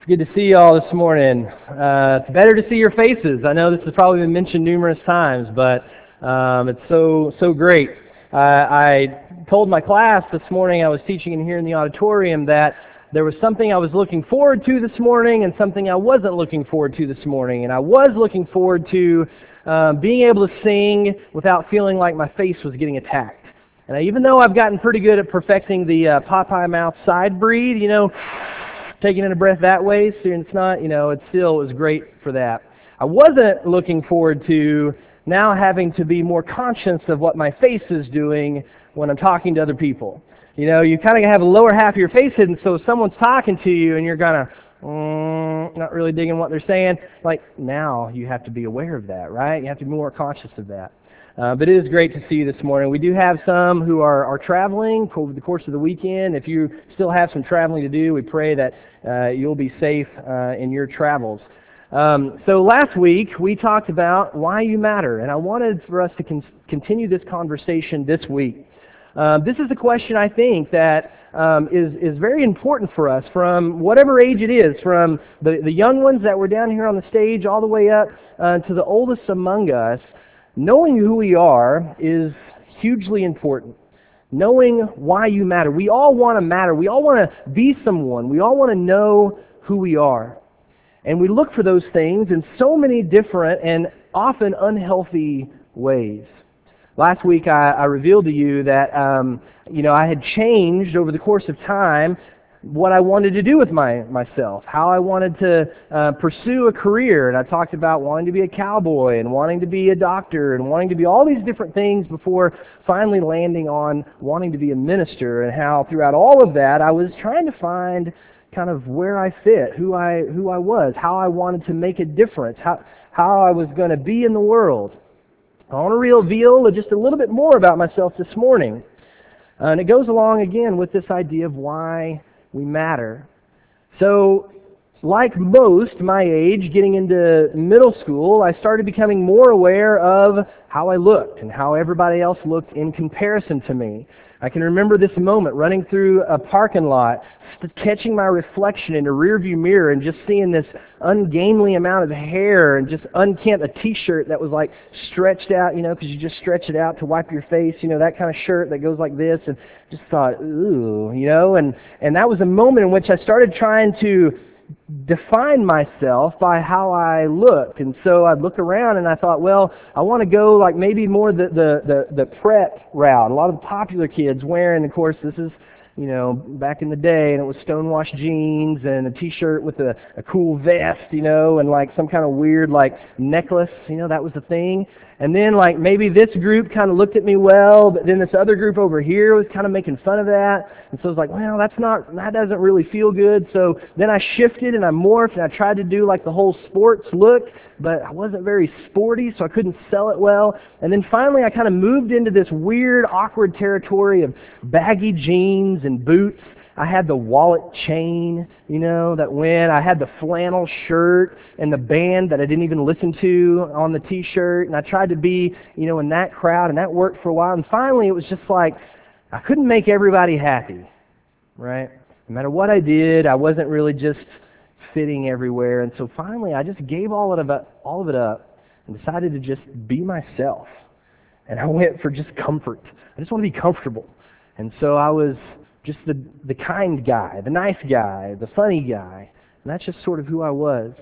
Good to see you all this morning. It's better to see your faces. I know this has probably been mentioned numerous times, but it's so great. I told my class this morning, I was teaching in here in the auditorium, that there was something I was looking forward to this morning and something I wasn't looking forward to this morning. And I was looking forward to being able to sing without feeling like my face was getting attacked. And even though I've gotten pretty good at perfecting the Popeye mouth side breathe, taking in a breath that way, so it's not, it still was great for that. I wasn't looking forward to now having to be more conscious of what my face is doing when I'm talking to other people. You kind of have the lower half of your face hidden, so if someone's talking to you and you're kind of not really digging what they're saying, now you have to be aware of that, right? You have to be more conscious of that. But it is great to see you this morning. We do have some who are traveling over the course of the weekend. If you still have some traveling to do, we pray that you'll be safe in your travels. So last week we talked about why you matter, and I wanted for us to continue this conversation this week. This is a question I think that is very important for us from whatever age it is, from the young ones that were down here on the stage all the way up to the oldest among us. Knowing who we are is hugely important. Knowing why you matter. We all want to matter. We all want to be someone. We all want to know who we are. And we look for those things in so many different and often unhealthy ways. Last week I revealed to you that I had changed over the course of time what I wanted to do with myself, how I wanted to pursue a career. And I talked about wanting to be a cowboy and wanting to be a doctor and wanting to be all these different things before finally landing on wanting to be a minister, and how throughout all of that I was trying to find kind of where I fit, who I was, how I wanted to make a difference, how I was going to be in the world. I want to reveal just a little bit more about myself this morning. And it goes along again with this idea of why we matter. So, like most my age, getting into middle school, I started becoming more aware of how I looked and how everybody else looked in comparison to me. I can remember this moment, running through a parking lot, catching my reflection in a rearview mirror and just seeing this ungainly amount of hair and just unkempt, a t-shirt that was stretched out, because you just stretch it out to wipe your face, that kind of shirt that goes like this, and just thought, ooh, and that was a moment in which I started trying to define myself by how I looked. And so I'd look around and I thought, well, I want to go maybe more the prep route. A lot of the popular kids wearing, of course, this is back in the day, and it was stonewashed jeans and a t-shirt with a cool vest, and some kind of weird necklace, that was the thing. And then maybe this group kind of looked at me well, but then this other group over here was kind of making fun of that. And so I was like, well, that doesn't really feel good. So then I shifted and I morphed and I tried to do the whole sports look, but I wasn't very sporty, so I couldn't sell it well. And then finally I kind of moved into this weird, awkward territory of baggy jeans and boots. I had the wallet chain, that went. I had the flannel shirt and the band that I didn't even listen to on the t-shirt. And I tried to be, in that crowd, and that worked for a while. And finally it was just I couldn't make everybody happy, right? No matter what I did, I wasn't really just fitting everywhere. And so finally I just gave all of it up and decided to just be myself. And I went for just comfort. I just want to be comfortable. And so I was just the kind guy, the nice guy, the funny guy. And that's just sort of who I was.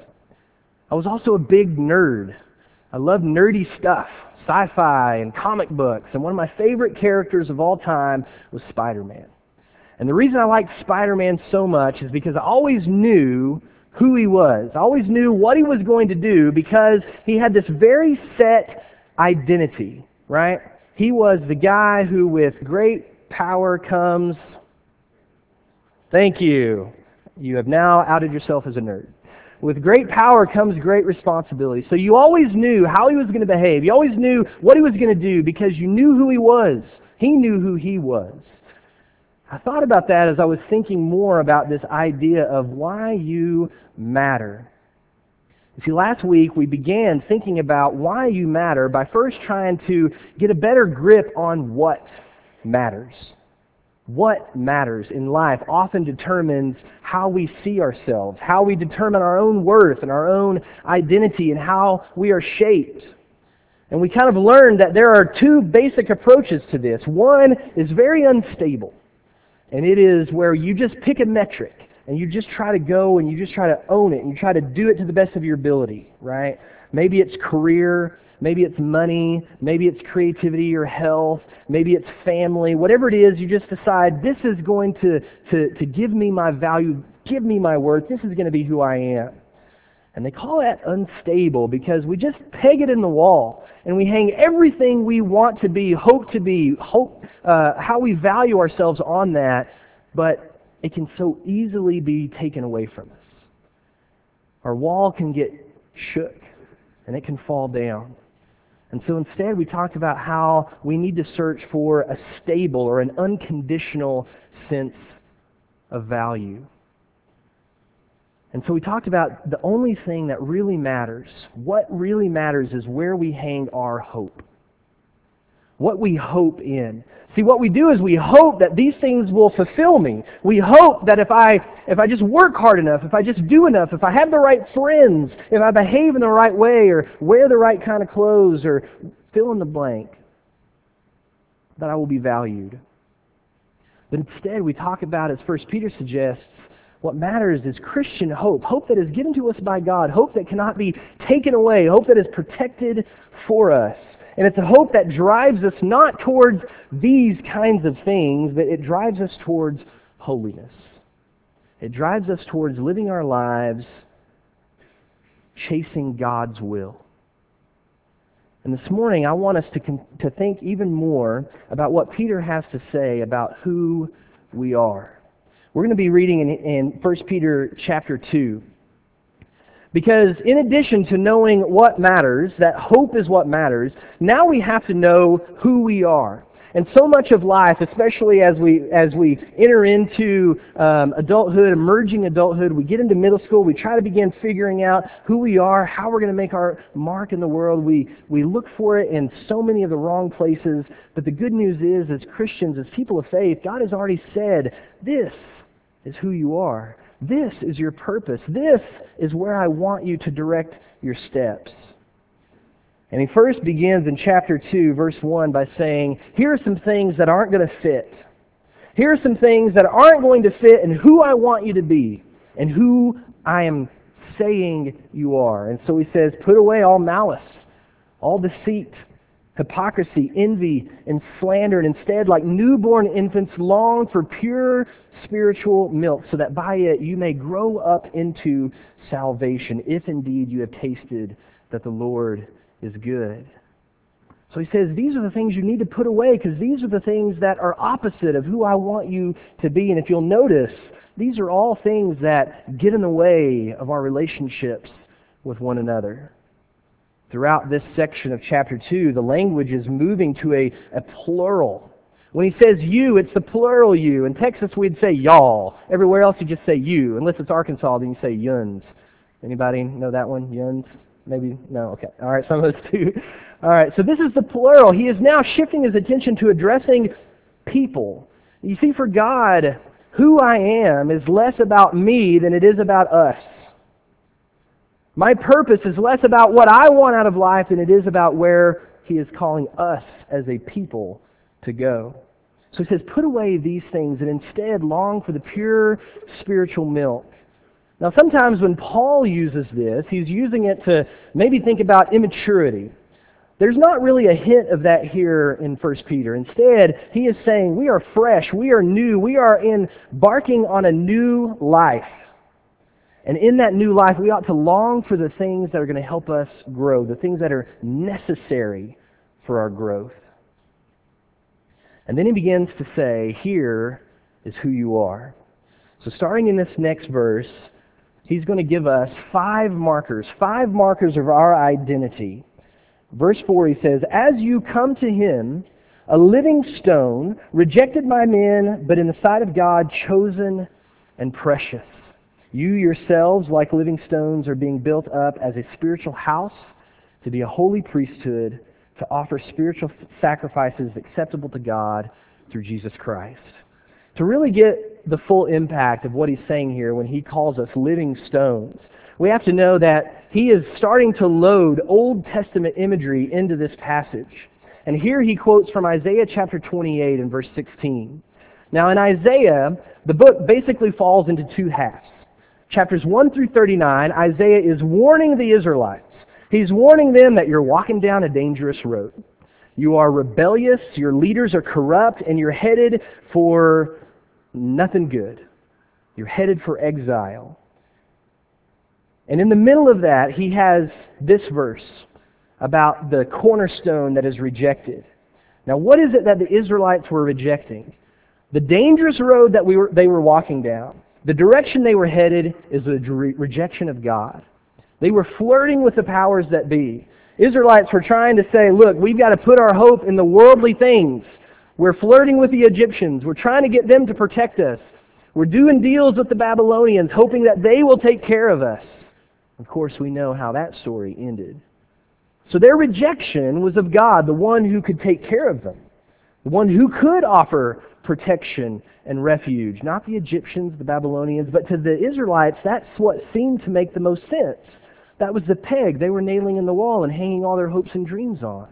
I was also a big nerd. I loved nerdy stuff, sci-fi and comic books. And one of my favorite characters of all time was Spider-Man. And the reason I liked Spider-Man so much is because I always knew who he was. I always knew what he was going to do because he had this very set identity, right? He was the guy who, with great power comes... Thank you. You have now outed yourself as a nerd. With great power comes great responsibility. So you always knew how he was going to behave. You always knew what he was going to do because you knew who he was. He knew who he was. I thought about that as I was thinking more about this idea of why you matter. You see, last week we began thinking about why you matter by first trying to get a better grip on what matters. what matters in life often determines how we see ourselves, how we determine our own worth and our own identity, and how we are shaped. And we kind of learned that there are two basic approaches to this. One is very unstable, and it is where you just pick a metric and you just try to go and you just try to own it and you try to do it to the best of your ability, right? Maybe it's career, maybe it's money, maybe it's creativity or health, maybe it's family. Whatever it is, you just decide this is going to give me my value, give me my worth, this is going to be who I am. And they call that unstable because we just peg it in the wall and we hang everything we want to be, how we value ourselves on that, but it can so easily be taken away from us. Our wall can get shook and it can fall down. And so instead we talked about how we need to search for a stable or an unconditional sense of value. And so we talked about the only thing that really matters, what really matters is where we hang our hope. What we hope in. See, what we do is we hope that these things will fulfill me. We hope that if I just work hard enough, if I just do enough, if I have the right friends, if I behave in the right way, or wear the right kind of clothes, or fill in the blank, that I will be valued. But instead, we talk about, as 1 Peter suggests, what matters is Christian hope. Hope that is given to us by God. Hope that cannot be taken away. Hope that is protected for us. And it's a hope that drives us not towards these kinds of things, but it drives us towards holiness. It drives us towards living our lives chasing God's will. And this morning I want us to think even more about what Peter has to say about who we are. We're going to be reading in 1 Peter chapter 2. Because in addition to knowing what matters, that hope is what matters, now we have to know who we are. And so much of life, especially as we enter into adulthood, emerging adulthood, we get into middle school, we try to begin figuring out who we are, how we're going to make our mark in the world. We look for it in so many of the wrong places. But the good news is, as Christians, as people of faith, God has already said, this is who you are. This is your purpose. This is where I want you to direct your steps. And he first begins in chapter 2, verse 1 by saying, here are some things that aren't going to fit. Here are some things that aren't going to fit in who I want you to be and who I am saying you are. And so he says, put away all malice, all deceit, hypocrisy, envy, and slander, and instead, like newborn infants, long for pure spiritual milk, so that by it you may grow up into salvation, if indeed you have tasted that the Lord is good. So he says, these are the things you need to put away, because these are the things that are opposite of who I want you to be. And if you'll notice, these are all things that get in the way of our relationships with one another. Throughout this section of chapter 2, the language is moving to a plural. When he says you, it's the plural you. In Texas, we'd say y'all. Everywhere else, you just say you. Unless it's Arkansas, then you say yuns. Anybody know that one? Yuns? Maybe? No? Okay. All right, some of us do. All right, so this is the plural. He is now shifting his attention to addressing people. You see, for God, who I am is less about me than it is about us. My purpose is less about what I want out of life than it is about where He is calling us as a people to go. So He says, put away these things and instead long for the pure spiritual milk. Now sometimes when Paul uses this, he's using it to maybe think about immaturity. There's not really a hint of that here in 1 Peter. Instead, he is saying we are fresh, we are new, we are embarking on a new life. And in that new life, we ought to long for the things that are going to help us grow, the things that are necessary for our growth. And then he begins to say, here is who you are. So starting in this next verse, he's going to give us 5 markers of our identity. Verse 4, he says, as you come to Him, a living stone, rejected by men, but in the sight of God, chosen and precious. You yourselves, like living stones, are being built up as a spiritual house to be a holy priesthood, to offer spiritual sacrifices acceptable to God through Jesus Christ. To really get the full impact of what he's saying here when he calls us living stones, we have to know that he is starting to load Old Testament imagery into this passage. And here he quotes from Isaiah chapter 28 and verse 16. Now in Isaiah, the book basically falls into two halves. Chapters 1 through 39, Isaiah is warning the Israelites. He's warning them that you're walking down a dangerous road. You are rebellious, your leaders are corrupt, and you're headed for nothing good. You're headed for exile. And in the middle of that, he has this verse about the cornerstone that is rejected. Now, what is it that the Israelites were rejecting? The dangerous road that they were walking down, the direction they were headed is the rejection of God. They were flirting with the powers that be. Israelites were trying to say, look, we've got to put our hope in the worldly things. We're flirting with the Egyptians. We're trying to get them to protect us. We're doing deals with the Babylonians, hoping that they will take care of us. Of course, we know how that story ended. So their rejection was of God, the one who could take care of them, the one who could offer protection and refuge. Not the Egyptians, the Babylonians, but to the Israelites, that's what seemed to make the most sense. That was the peg they were nailing in the wall and hanging all their hopes and dreams on.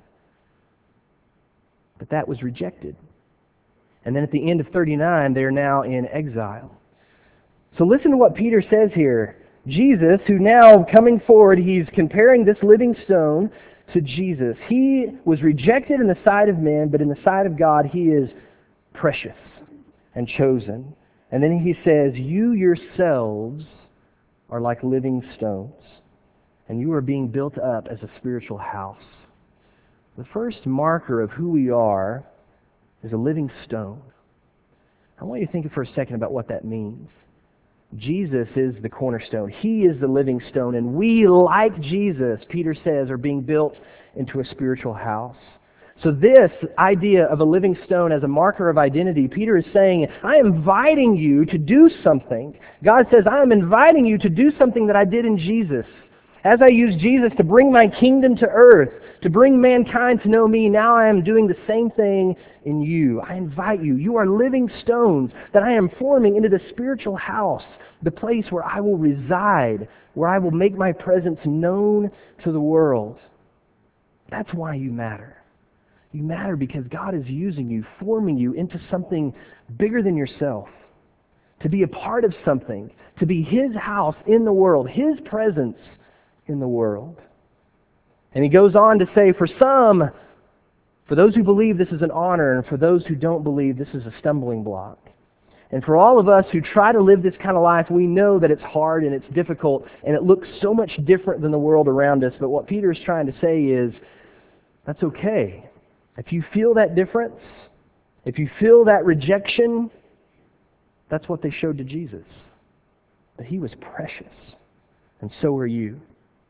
But that was rejected. And then at the end of 39, they're now in exile. So listen to what Peter says here. Jesus, who now coming forward, he's comparing this living stone to Jesus. He was rejected in the sight of men, but in the sight of God, he is precious and chosen. And then he says, you yourselves are like living stones, and you are being built up as a spiritual house. The first marker of who we are is a living stone. I want you to think for a second about what that means. Jesus is the cornerstone. He is the living stone, and we, like Jesus, Peter says, are being built into a spiritual house. So this idea of a living stone as a marker of identity, Peter is saying, I am inviting you to do something. God says, I am inviting you to do something that I did in Jesus. As I used Jesus to bring my kingdom to earth, to bring mankind to know me, now I am doing the same thing in you. I invite you. You are living stones that I am forming into the spiritual house, the place where I will reside, where I will make my presence known to the world. That's why you matter. You matter because God is using you, forming you into something bigger than yourself, to be a part of something, to be His house in the world, His presence in the world. And he goes on to say, for some, for those who believe, this is an honor, and for those who don't believe, this is a stumbling block. And for all of us who try to live this kind of life, we know that it's hard and it's difficult, and it looks so much different than the world around us. But what Peter is trying to say is, that's okay. If you feel that difference, if you feel that rejection, that's what they showed to Jesus. That He was precious, and so are you.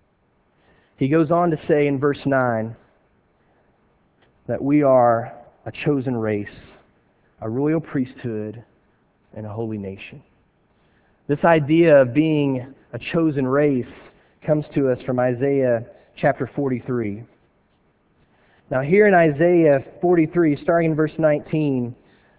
He goes on to say in verse 9 that we are a chosen race, a royal priesthood, and a holy nation. This idea of being a chosen race comes to us from Isaiah chapter 43. Now here in Isaiah 43, starting in verse 19,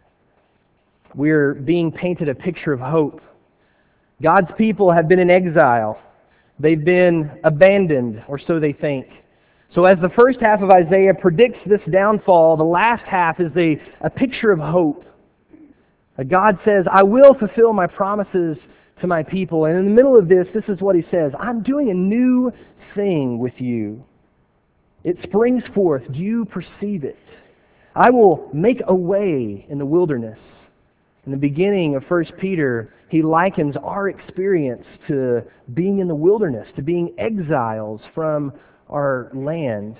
we're being painted a picture of hope. God's people have been in exile. They've been abandoned, or so they think. So as the first half of Isaiah predicts this downfall, the last half is a picture of hope. God says, I will fulfill my promises to my people. And in the middle of this is what He says. I'm doing a new thing with you. It springs forth. Do you perceive it? I will make a way in the wilderness. In the beginning of 1 Peter, he likens our experience to being in the wilderness, to being exiles from our land.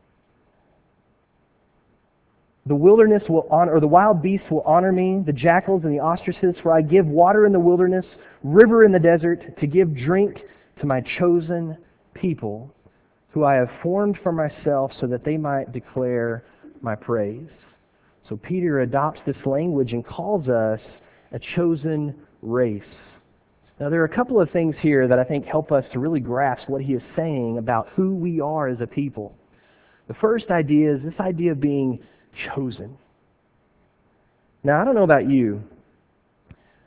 The wilderness will honor, or the wild beasts will honor me, the jackals and the ostriches, for I give water in the wilderness, river in the desert, to give drink to my chosen people, who I have formed for myself, so that they might declare my praise. So Peter adopts this language and calls us a chosen race. Now there are a couple of things here that I think help us to really grasp what he is saying about who we are as a people. The first idea is this idea of being chosen. Now I don't know about you,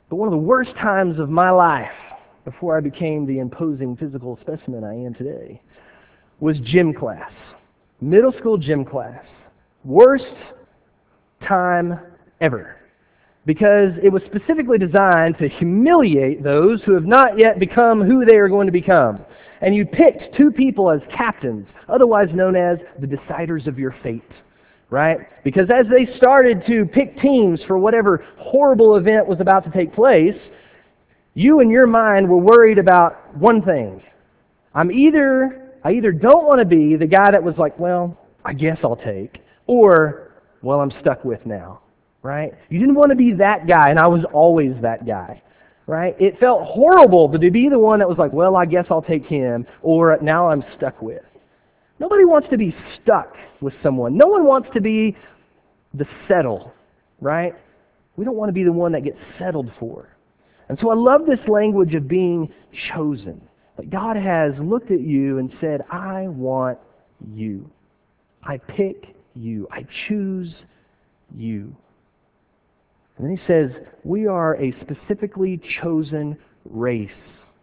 But one of the worst times of my life, before I became the imposing physical specimen I am today, was gym class. Middle school gym class. Worst time ever. Because it was specifically designed to humiliate those who have not yet become who they are going to become. And you picked two people as captains, otherwise known as the deciders of your fate. Right? Because as they started to pick teams for whatever horrible event was about to take place, you in your mind were worried about one thing. I either don't want to be the guy that was like, well, I guess I'll take, or, well, I'm stuck with now. Right? You didn't want to be that guy, and I was always that guy. Right? It felt horrible to be the one that was like, well, I guess I'll take him, or now I'm stuck with. Nobody wants to be stuck with someone. No one wants to be the settle, right? We don't want to be the one that gets settled for. And so I love this language of being chosen. Like God has looked at you and said, I want you. I pick you. I choose you. And then he says, we are a specifically chosen race.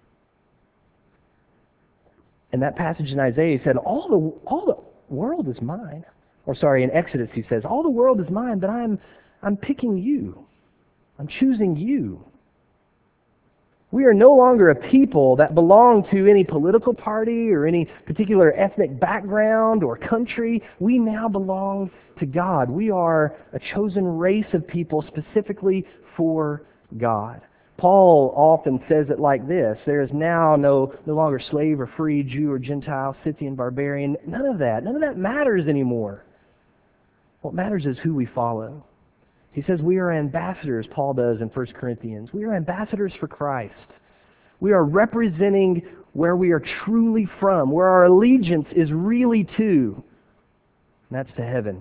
In that passage in Isaiah, he said, all the world is mine. Or sorry, in Exodus he says, all the world is mine, but I'm picking you. I'm choosing you. We are no longer a people that belong to any political party or any particular ethnic background or country. We now belong to God. We are a chosen race of people specifically for God. Paul often says it like this: there is now no longer slave or free, Jew or Gentile, Scythian, barbarian. None of that matters anymore. What matters is who we follow. He says we are ambassadors, Paul does in 1 Corinthians. We are ambassadors for Christ. We are representing where we are truly from, where our allegiance is really to. And that's to heaven.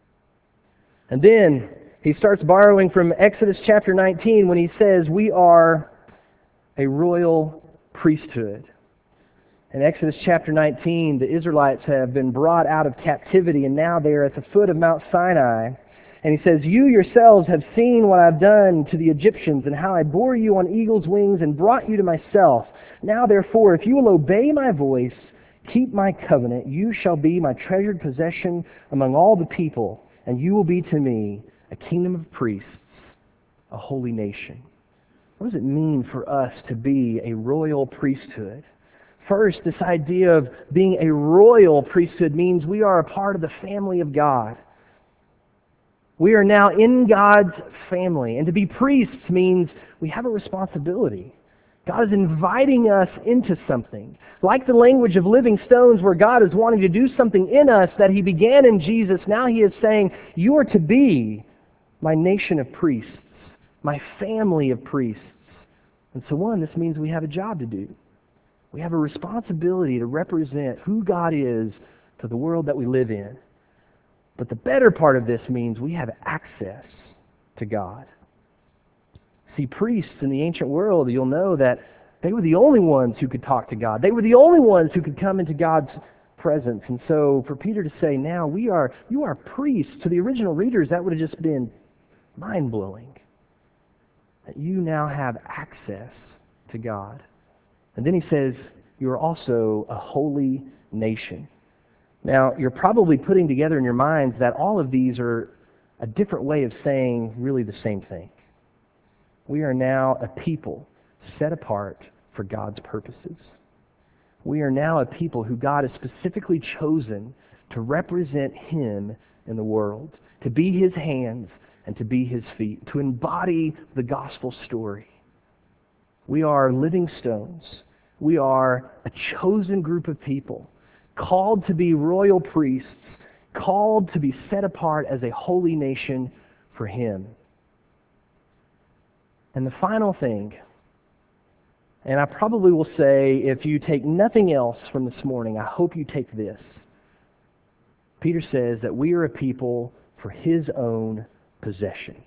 And then he starts borrowing from Exodus chapter 19 when he says we are a royal priesthood. In Exodus chapter 19, the Israelites have been brought out of captivity, and now they are at the foot of Mount Sinai. And he says, you yourselves have seen what I've done to the Egyptians and how I bore you on eagle's wings and brought you to myself. Now therefore, if you will obey my voice, keep my covenant, you shall be my treasured possession among all the people, and you will be to me a kingdom of priests, a holy nation. What does it mean for us to be a royal priesthood? First, this idea of being a royal priesthood means we are a part of the family of God. We are now in God's family. And to be priests means we have a responsibility. God is inviting us into something. Like the language of living stones where God is wanting to do something in us that He began in Jesus, now He is saying, you are to be my nation of priests, my family of priests. And so this means we have a job to do. We have a responsibility to represent who God is to the world that we live in. But the better part of this means we have access to God. See, priests in the ancient world, you'll know that they were the only ones who could talk to God. They were the only ones who could come into God's presence. And so for Peter to say, now you are priests, to the original readers, that would have just been mind-blowing. That you now have access to God. And then he says, you are also a holy nation. Now, you're probably putting together in your minds that all of these are a different way of saying really the same thing. We are now a people set apart for God's purposes. We are now a people who God has specifically chosen to represent Him in the world, to be His hands and to be His feet, to embody the gospel story. We are living stones. We are a chosen group of people, called to be royal priests, called to be set apart as a holy nation for Him. And the final thing, and I probably will say, if you take nothing else from this morning, I hope you take this. Peter says that we are a people for His own possession.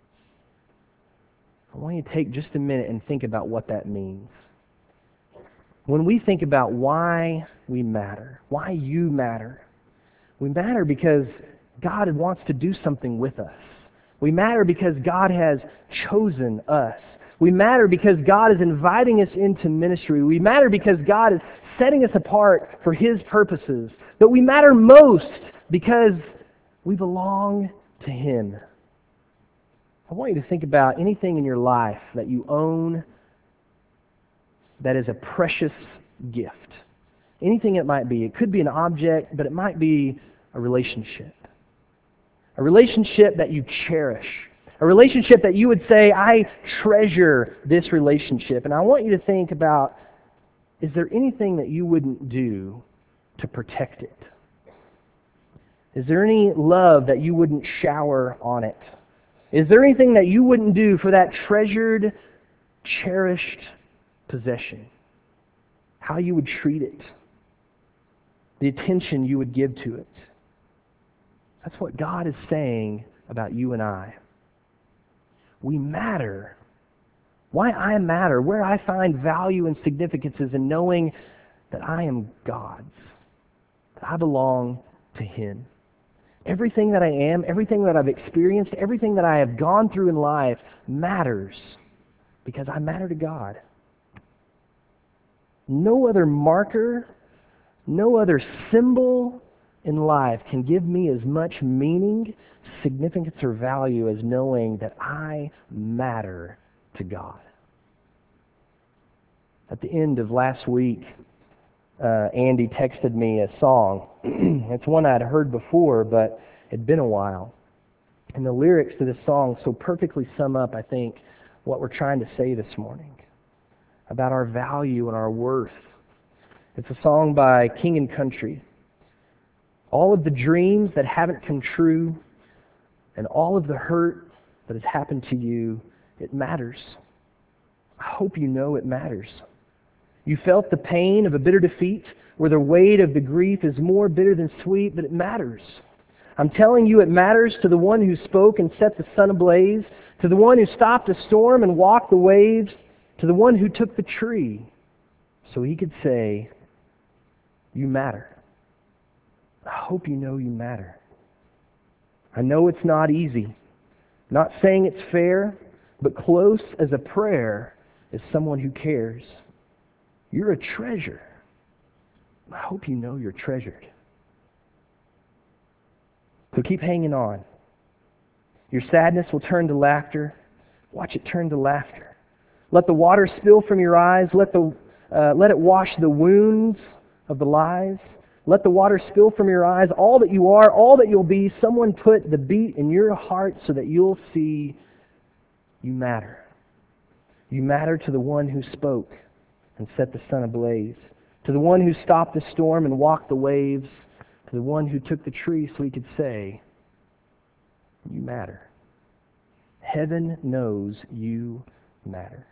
I want you to take just a minute and think about what that means. When we think about why we matter, why you matter, we matter because God wants to do something with us. We matter because God has chosen us. We matter because God is inviting us into ministry. We matter because God is setting us apart for His purposes. But we matter most because we belong to Him. I want you to think about anything in your life that you own that is a precious gift. Anything it might be. It could be an object, but it might be a relationship. A relationship that you cherish. A relationship that you would say, I treasure this relationship. And I want you to think about, is there anything that you wouldn't do to protect it? Is there any love that you wouldn't shower on it? Is there anything that you wouldn't do for that treasured, cherished possession? How you would treat it? The attention you would give to it? That's what God is saying about you and I. We matter. Why I matter, where I find value and significance is in knowing that I am God's, that I belong to Him. Everything that I am, everything that I've experienced, everything that I have gone through in life matters because I matter to God. No other marker, no other symbol in life can give me as much meaning, significance, or value as knowing that I matter to God. At the end of last week, Andy texted me a song. It's one I'd heard before, but it had been a while. And the lyrics to this song so perfectly sum up, I think, what we're trying to say this morning about our value and our worth. It's a song by King and Country. All of the dreams that haven't come true and all of the hurt that has happened to you, it matters. I hope you know it matters. You felt the pain of a bitter defeat where the weight of the grief is more bitter than sweet, but it matters. I'm telling you it matters to the one who spoke and set the sun ablaze, to the one who stopped a storm and walked the waves, to the one who took the tree so he could say, you matter. I hope you know you matter. I know it's not easy. Not saying it's fair, but close as a prayer is someone who cares. You're a treasure. I hope you know you're treasured. So keep hanging on. Your sadness will turn to laughter. Watch it turn to laughter. Let the water spill from your eyes. Let it wash the wounds of the lies. Let the water spill from your eyes. All that you are, all that you'll be, someone put the beat in your heart so that you'll see you matter. You matter to the one who spoke and set the sun ablaze, to the one who stopped the storm and walked the waves, to the one who took the tree so he could say, you matter. Heaven knows you matter.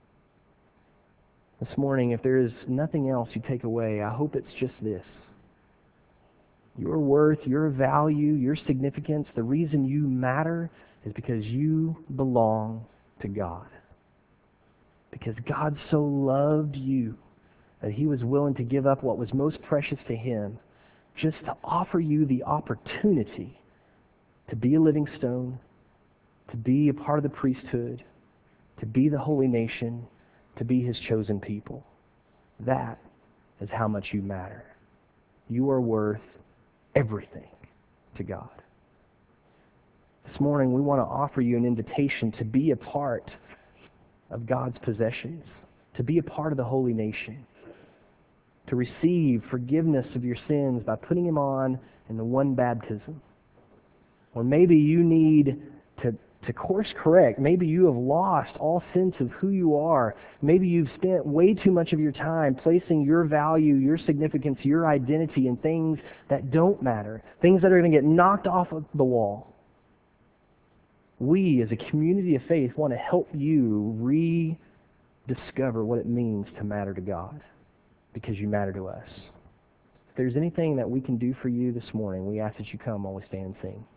This morning, if there is nothing else you take away, I hope it's just this. Your worth, your value, your significance, the reason you matter is because you belong to God. Because God so loved you that He was willing to give up what was most precious to Him just to offer you the opportunity to be a living stone, to be a part of the priesthood, to be the holy nation, to be His chosen people. That is how much you matter. You are worth everything to God. This morning we want to offer you an invitation to be a part of God's possessions, to be a part of the holy nation, to receive forgiveness of your sins by putting Him on in the one baptism. Or maybe you need to course correct. Maybe you have lost all sense of who you are. Maybe you've spent way too much of your time placing your value, your significance, your identity in things that don't matter, things that are going to get knocked off of the wall. We, as a community of faith, want to help you rediscover what it means to matter to God, because you matter to us. If there's anything that we can do for you this morning, we ask that you come while we stand and sing.